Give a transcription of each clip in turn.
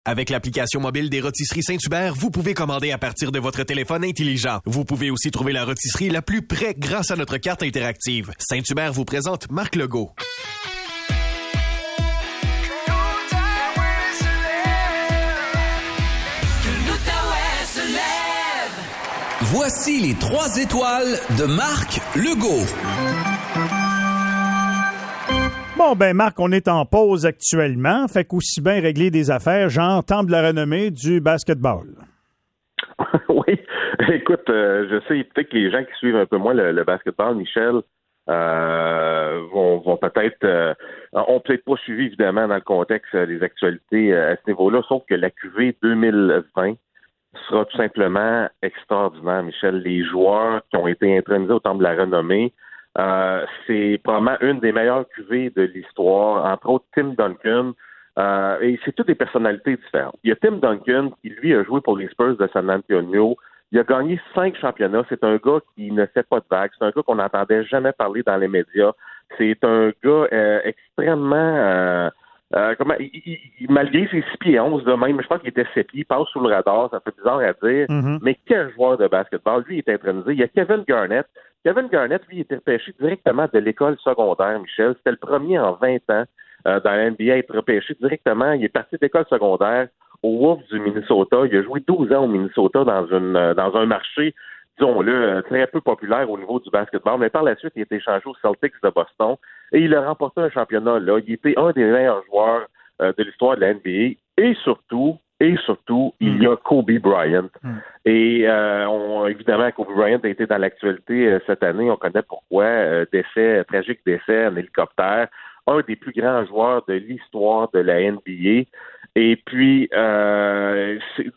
Avec l'application mobile des Rôtisseries Saint-Hubert, vous pouvez commander à partir de votre téléphone intelligent. Vous pouvez aussi trouver la rôtisserie la plus près grâce à notre carte interactive. Saint-Hubert vous présente Marc Legault. Voici les 3 étoiles de Marc Legault. Bon, ben Marc, on est en pause actuellement, fait qu'aussi bien régler des affaires, genre temple de la renommée du basketball. Oui, écoute, je sais peut-être que les gens qui suivent un peu moins le basketball, Michel, vont peut-être ont peut-être pas suivi évidemment dans le contexte des actualités à ce niveau-là, sauf que la QV 2020 sera tout simplement extraordinaire, Michel. Les joueurs qui ont été intronisés au Temple de la Renommée, c'est probablement une des meilleures QV de l'histoire, entre autres Tim Duncan, et c'est toutes des personnalités différentes. Il y a Tim Duncan qui, lui, a joué pour les Spurs de San Antonio. Il a gagné 5 championnats. C'est un gars qui ne fait pas de vagues. C'est un gars qu'on n'entendait jamais parler dans les médias. C'est un gars extrêmement... malgré ses 6 pieds 11 de même, je pense qu'il était 7 pieds, il passe sous le radar, ça fait bizarre à dire, mais quel joueur de basketball, lui, il est intronisé. Il y a Kevin Garnett. Kevin Garnett, lui, il était repêché directement de l'école secondaire, Michel. C'était le premier en 20 ans dans la NBA à être repêché directement. Il est parti de l'école secondaire au Wolves du Minnesota. Il a joué 12 ans au Minnesota dans un marché, disons-le, très peu populaire au niveau du basketball, mais par la suite, il a été échangé aux Celtics de Boston et il a remporté un championnat là. Il était un des meilleurs joueurs de l'histoire de la NBA et surtout, il y a Kobe Bryant. Et évidemment, Kobe Bryant a été dans l'actualité cette année. On connaît pourquoi. Tragique décès en hélicoptère. Un des plus grands joueurs de l'histoire de la NBA. Et puis, il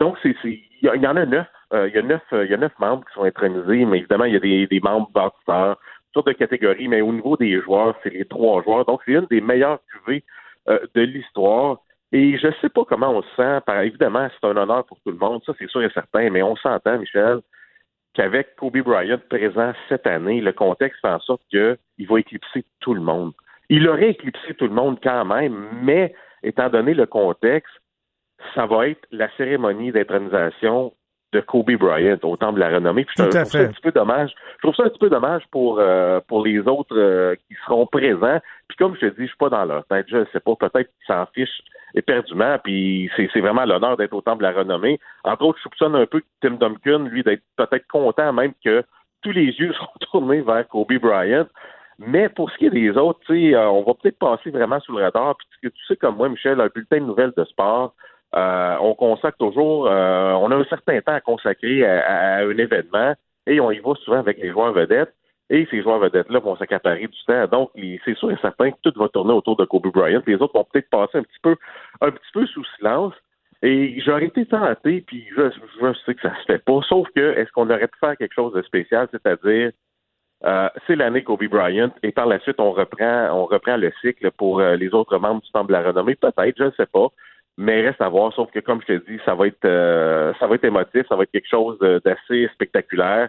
y en a 9. Il y a 9 membres qui sont intronisés, mais évidemment, il y a des membres bâtisseurs, toutes sortes de catégories, mais au niveau des joueurs, c'est les 3 joueurs. Donc, c'est une des meilleures QV de l'histoire. Et je sais pas comment on se sent. Évidemment, c'est un honneur pour tout le monde, ça c'est sûr et certain, mais on s'entend, Michel, qu'avec Kobe Bryant présent cette année, le contexte fait en sorte qu'il va éclipser tout le monde. Il aurait éclipsé tout le monde quand même, mais étant donné le contexte, ça va être la cérémonie d'intronisation de Kobe Bryant au Temple de la Renommée. Puis je trouve ça un petit peu dommage. Je trouve ça un petit peu dommage pour les autres qui seront présents. Puis comme je te dis, je suis pas dans leur tête. Je sais pas, peut-être qu'ils s'en fichent éperdument. Puis c'est vraiment l'honneur d'être au Temple de la Renommée. Entre autres, je soupçonne un peu Tim Duncan, lui, d'être peut-être content même que tous les yeux seront tournés vers Kobe Bryant. Mais pour ce qui est des autres, on va peut-être passer vraiment sous le radar. Puis tu sais comme moi, Michel, un bulletin de nouvelles de sport, on consacre toujours, on a un certain temps à consacrer à un événement et on y va souvent avec les joueurs vedettes. Et ces joueurs vedettes-là vont s'accaparer du temps. Donc, c'est sûr et certain que tout va tourner autour de Kobe Bryant. Les autres vont peut-être passer un petit peu sous silence. Et j'aurais été tenté, puis je sais que ça se fait pas. Sauf que, est-ce qu'on aurait pu faire quelque chose de spécial, c'est-à-dire c'est l'année Kobe Bryant, et par la suite, on reprend le cycle pour les autres membres du Temple de la Renommée. Peut-être, je ne sais pas. Mais reste à voir, sauf que comme je te dis, ça va être émotif, ça va être quelque chose d'assez spectaculaire.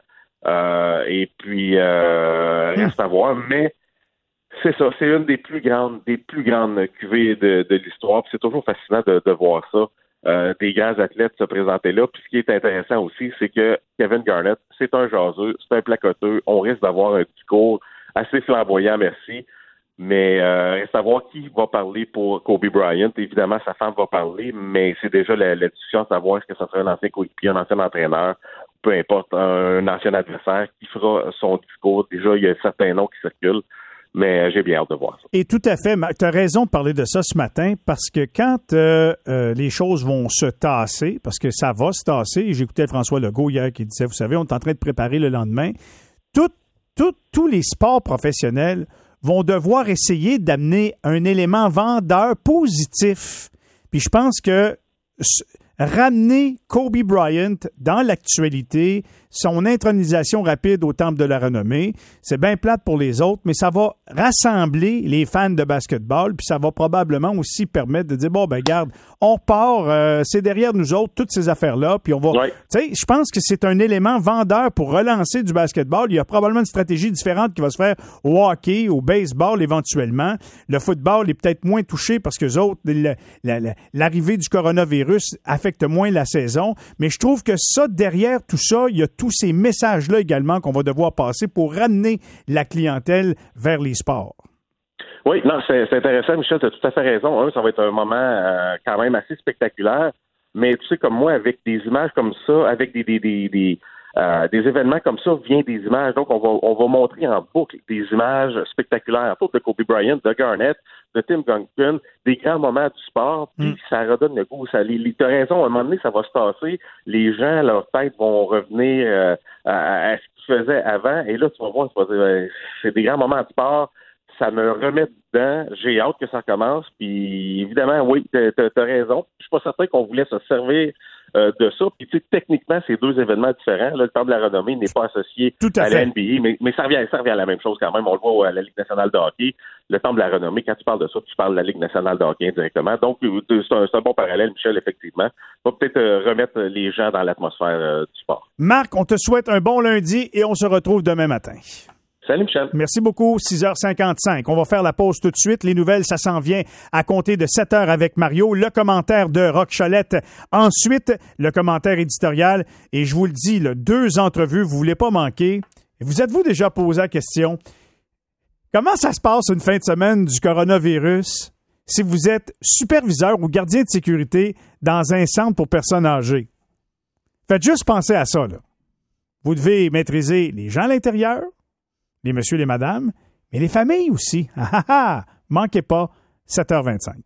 Et puis reste à voir. Mais c'est ça, c'est une des plus grandes QV de l'histoire. Puis c'est toujours fascinant de voir ça. Des grands athlètes se présenter là. Puis ce qui est intéressant aussi, c'est que Kevin Garnett, c'est un jaseux, c'est un placoteux. On risque d'avoir un discours assez flamboyant, merci. Mais reste à voir qui va parler pour Kobe Bryant. Évidemment, sa femme va parler, mais c'est déjà la discussion à savoir est-ce que ça sera un ancien coéquipier, un ancien entraîneur, peu importe, un ancien adversaire qui fera son discours. Déjà, il y a certains noms qui circulent, mais j'ai bien hâte de voir ça. Et tout à fait, tu as raison de parler de ça ce matin, parce que quand les choses vont se tasser, parce que ça va se tasser, et j'écoutais François Legault hier qui disait, vous savez, on est en train de préparer le lendemain, tous les sports professionnels vont devoir essayer d'amener un élément vendeur positif. Puis je pense que ramener Kobe Bryant dans l'actualité, son intronisation rapide au Temple de la Renommée. C'est bien plate pour les autres, mais ça va rassembler les fans de basketball, puis ça va probablement aussi permettre de dire, bon, ben garde, on repart, c'est derrière nous autres, toutes ces affaires-là, puis on va... Ouais. Tu sais, je pense que c'est un élément vendeur pour relancer du basketball. Il y a probablement une stratégie différente qui va se faire au hockey, au baseball éventuellement. Le football est peut-être moins touché parce que autres, l'arrivée du coronavirus affecte moins la saison. Mais je trouve que ça, derrière tout ça, il y a tous ces messages-là également qu'on va devoir passer pour ramener la clientèle vers les sports. Oui, non, c'est intéressant, Michel, tu as tout à fait raison. Ça va être un moment quand même assez spectaculaire. Mais tu sais, comme moi, avec des images comme ça, avec des événements comme ça, vient des images. Donc, on va montrer en boucle des images spectaculaires, entre autres de Kobe Bryant, de Garnett, de Tim Duncan, des grands moments du sport, puis ça redonne le goût. T'as raison, à un moment donné, ça va se tasser. Les gens, leur tête vont revenir à ce qu'ils faisaient avant. Et là, tu vas voir, c'est des grands moments de sport. Ça me remet dedans. J'ai hâte que ça commence. Puis évidemment, oui, t'as raison. Je suis pas certain qu'on voulait se servir de ça. Puis tu sais, techniquement, c'est deux événements différents. Là, le Temple de la Renommée n'est pas associé à la NBA, mais ça revient à la même chose quand même. On le voit à la Ligue nationale de hockey. Le Temple de la Renommée, quand tu parles de ça, tu parles de la Ligue nationale de hockey directement. Donc, c'est un bon parallèle, Michel, effectivement. On va peut-être remettre les gens dans l'atmosphère du sport. Marc, on te souhaite un bon lundi et on se retrouve demain matin. Salut, Michel. Merci beaucoup. 6h55. On va faire la pause tout de suite. Les nouvelles, ça s'en vient à compter de 7h avec Mario. Le commentaire de Roch Cholette. Ensuite, le commentaire éditorial. Et je vous le dis, 2 entrevues, vous ne voulez pas manquer. Vous êtes-vous déjà posé la question? Comment ça se passe une fin de semaine du coronavirus si vous êtes superviseur ou gardien de sécurité dans un centre pour personnes âgées? Faites juste penser à ça, là. Vous devez maîtriser les gens à l'intérieur, les messieurs, les madames, mais les familles aussi. Manquez pas, 7h25.